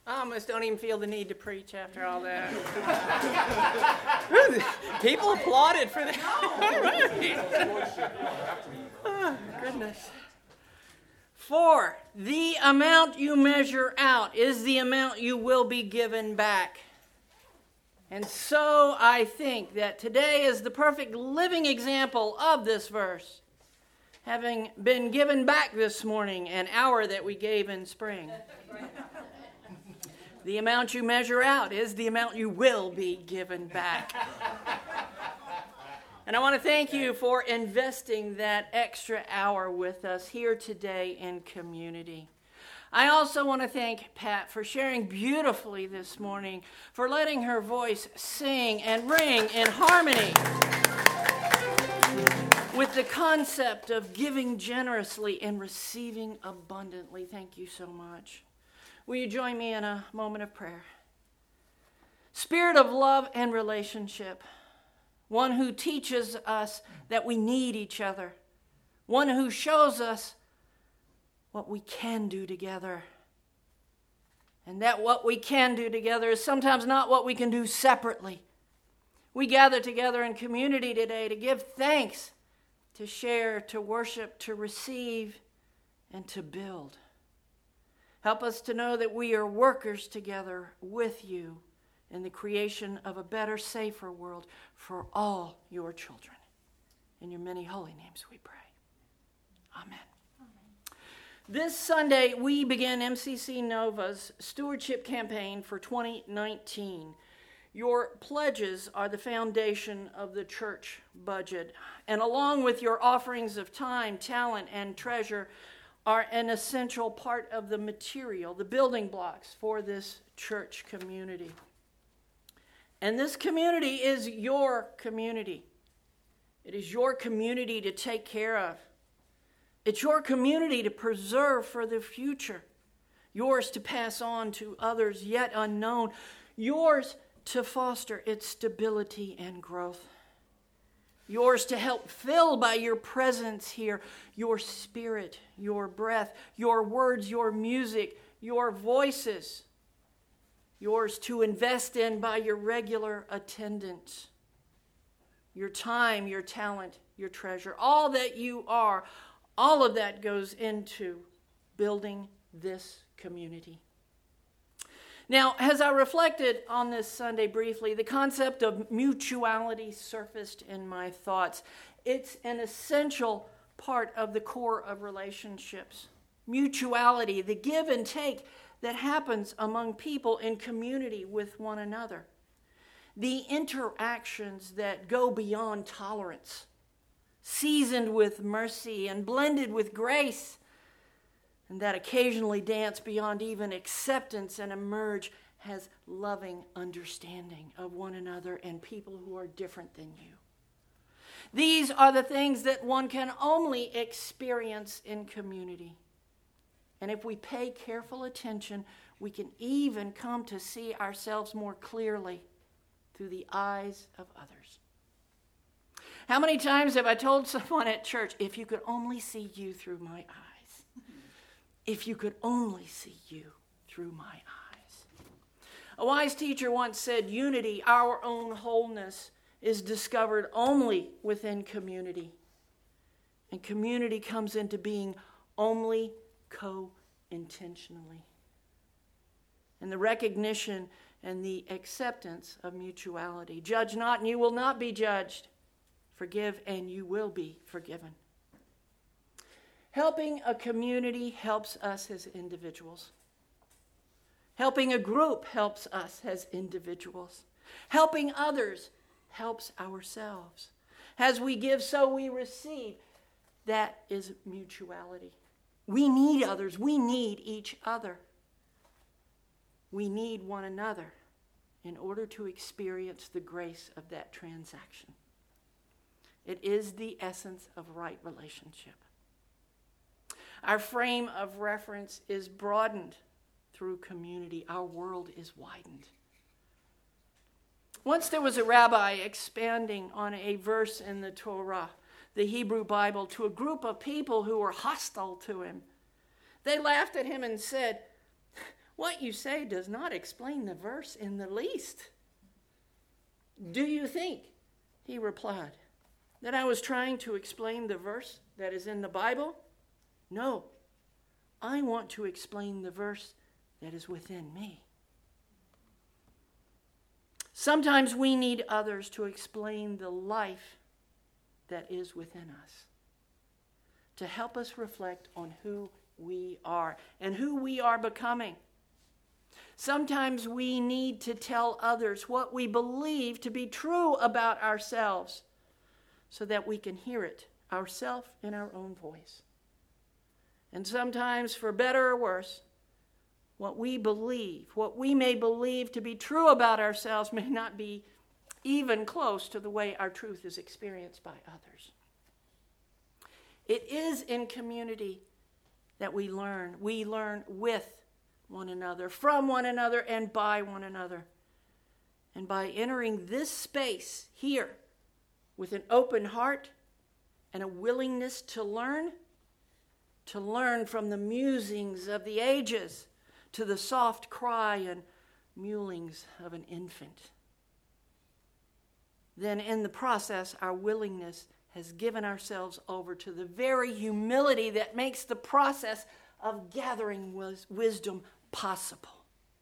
I almost don't even feel the need to preach after all that. People applauded for that. Oh, goodness. For the amount you measure out is the amount you will be given back. And so I think that today is the perfect living example of this verse, having been given back this morning an hour that we gave in spring. The amount you measure out is the amount you will be given back. And I want to thank you for investing that extra hour with us here today in community. I also want to thank Pat for sharing beautifully this morning, for letting her voice sing and ring in harmony with the concept of giving generously and receiving abundantly. Thank you so much. Will you join me in a moment of prayer? Spirit of love and relationship, one who teaches us that we need each other, one who shows us what we can do together, and that what we can do together is sometimes not what we can do separately. We gather together in community today to give thanks, to share, to worship, to receive, and to build. Help us to know that we are workers together with you in the creation of a better, safer world for all your children. In your many holy names we pray. Amen. This Sunday, we begin MCC Nova's stewardship campaign for 2019. Your pledges are the foundation of the church budget, and along with your offerings of time, talent, and treasure, are an essential part of the material, the building blocks for this church community. And this community is your community. It is your community to take care of. It's your community to preserve for the future. Yours to pass on to others yet unknown. Yours to foster its stability and growth. Yours to help fill by your presence here, your spirit, your breath, your words, your music, your voices. Yours to invest in by your regular attendance. Your time, your talent, your treasure, all that you are, all of that goes into building this community. Now, as I reflected on this Sunday briefly, the concept of mutuality surfaced in my thoughts. It's an essential part of the core of relationships. Mutuality, the give and take that happens among people in community with one another. The interactions that go beyond tolerance, seasoned with mercy and blended with grace, and that occasionally dance beyond even acceptance and emerge as loving understanding of one another and people who are different than you. These are the things that one can only experience in community. And if we pay careful attention, we can even come to see ourselves more clearly through the eyes of others. How many times have I told someone at church, if you could only see you through my eyes? If you could only see you through my eyes. A wise teacher once said, unity, our own wholeness, is discovered only within community. And community comes into being only co-intentionally. And the recognition and the acceptance of mutuality. Judge not, and you will not be judged. Forgive, and you will be forgiven. Helping a community helps us as individuals. Helping a group helps us as individuals. Helping others helps ourselves. As we give, so we receive. That is mutuality. We need others. We need each other. We need one another in order to experience the grace of that transaction. It is the essence of right relationship. Our frame of reference is broadened through community. Our world is widened. Once there was a rabbi expounding on a verse in the Torah, the Hebrew Bible, to a group of people who were hostile to him. They laughed at him and said, What you say does not explain the verse in the least. Do you think, he replied, that I was trying to explain the verse that is in the Bible? No, I want to explain the verse that is within me. Sometimes we need others to explain the life that is within us, to help us reflect on who we are and who we are becoming. Sometimes we need to tell others what we believe to be true about ourselves so that we can hear it ourselves in our own voice. And sometimes, for better or worse, what we may believe to be true about ourselves may not be even close to the way our truth is experienced by others. It is in community that we learn. We learn with one another, from one another, and by one another. And by entering this space here with an open heart and a willingness to learn from the musings of the ages to the soft cry and mewlings of an infant. Then in the process, our willingness has given ourselves over to the very humility that makes the process of gathering wisdom possible.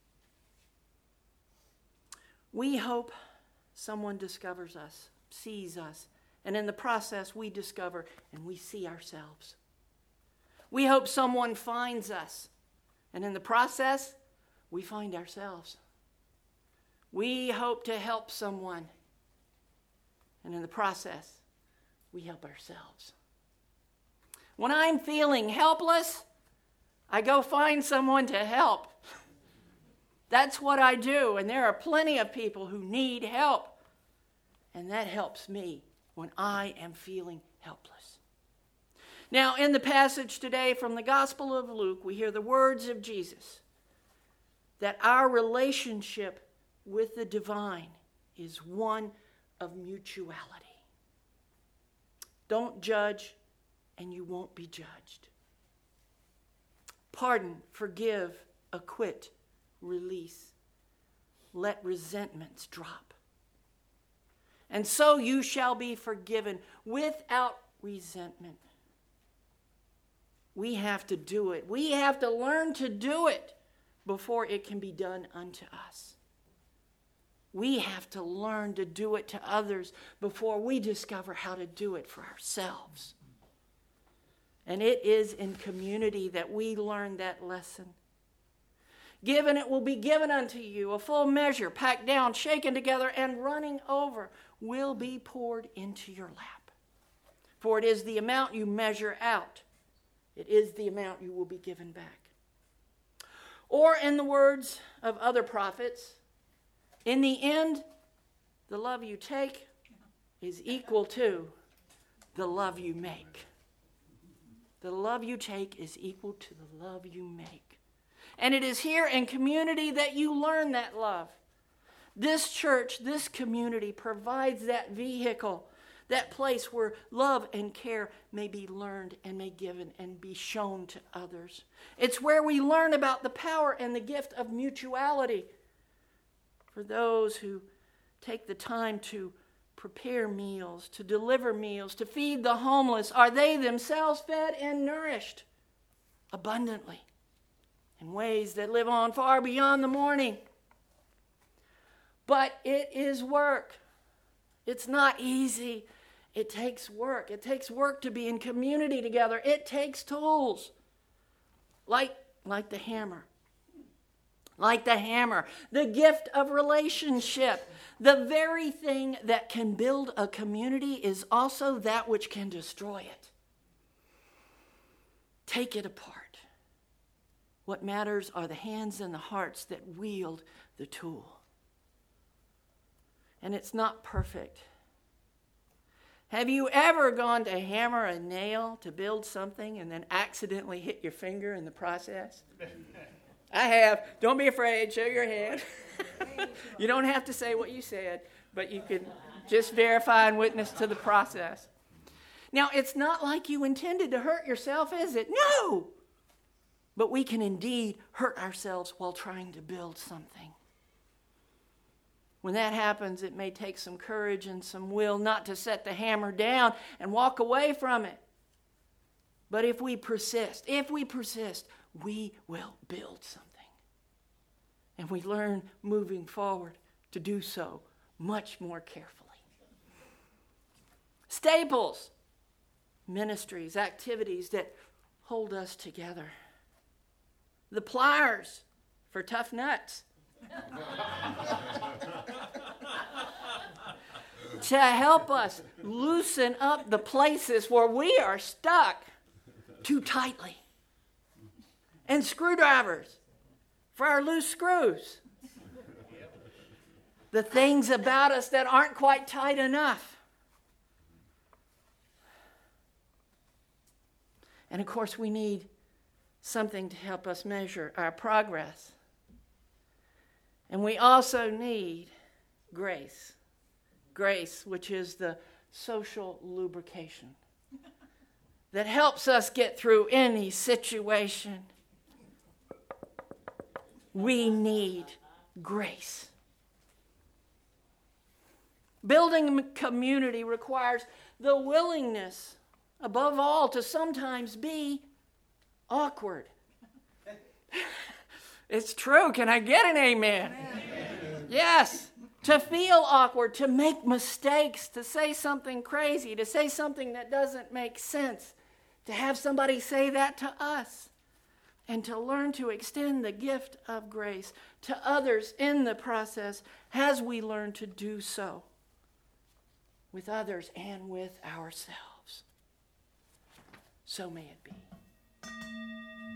We hope someone discovers us, sees us, and in the process we discover and we see ourselves. We hope someone finds us, and in the process we find ourselves. We hope to help someone, and in the process we help ourselves. When I'm feeling helpless, I go find someone to help. That's what I do, and there are plenty of people who need help, and that helps me when I am feeling helpless. Now, in the passage today from the Gospel of Luke, we hear the words of Jesus that our relationship with the divine is one of mutuality. Don't judge, and you won't be judged. Pardon, forgive, acquit, release. Let resentments drop. And so you shall be forgiven without resentment. We have to do it. We have to learn to do it before it can be done unto us. We have to learn to do it to others before we discover how to do it for ourselves. And it is in community that we learn that lesson. Given it will be given unto you, a full measure, packed down, shaken together, and running over, will be poured into your lap. For it is the amount you measure out, it is the amount you will be given back. Or in the words of other prophets, in the end, the love you take is equal to the love you make. The love you take is equal to the love you make. And it is here in community that you learn that love. This church, this community provides that vehicle, that place where love and care may be learned and may given and be shown to others. It's where we learn about the power and the gift of mutuality. For those who take the time to prepare meals, to deliver meals, to feed the homeless, are they themselves fed and nourished abundantly in ways that live on far beyond the morning? But it is work. It's not easy. It takes work. It takes work to be in community together. It takes tools like the hammer. Like the hammer, the gift of relationship. The very thing that can build a community is also that which can destroy it. Take it apart. What matters are the hands and the hearts that wield the tool. And it's not perfect. Have you ever gone to hammer a nail to build something and then accidentally hit your finger in the process? I have. Don't be afraid. Show your hand. You don't have to say what you said, but you can just verify and witness to the process. Now, it's not like you intended to hurt yourself, is it? No! but we can indeed hurt ourselves while trying to build something. When that happens, it may take some courage and some will not to set the hammer down and walk away from it. But if we persist, we will build something. And we learn moving forward to do so much more carefully. Staples, ministries, activities that hold us together. The pliers for tough nuts. To help us loosen up the places where we are stuck too tightly. And screwdrivers for our loose screws. The things about us that aren't quite tight enough. And of course, we need something to help us measure our progress. And we also need grace. Grace, which is the social lubrication that helps us get through any situation. We need grace. Building a community requires the willingness, above all, to sometimes be awkward. It's true. Can I get an amen? Amen. Yes. To feel awkward, to make mistakes, to say something crazy, to say something that doesn't make sense, to have somebody say that to us, and to learn to extend the gift of grace to others in the process as we learn to do so with others and with ourselves. So may it be.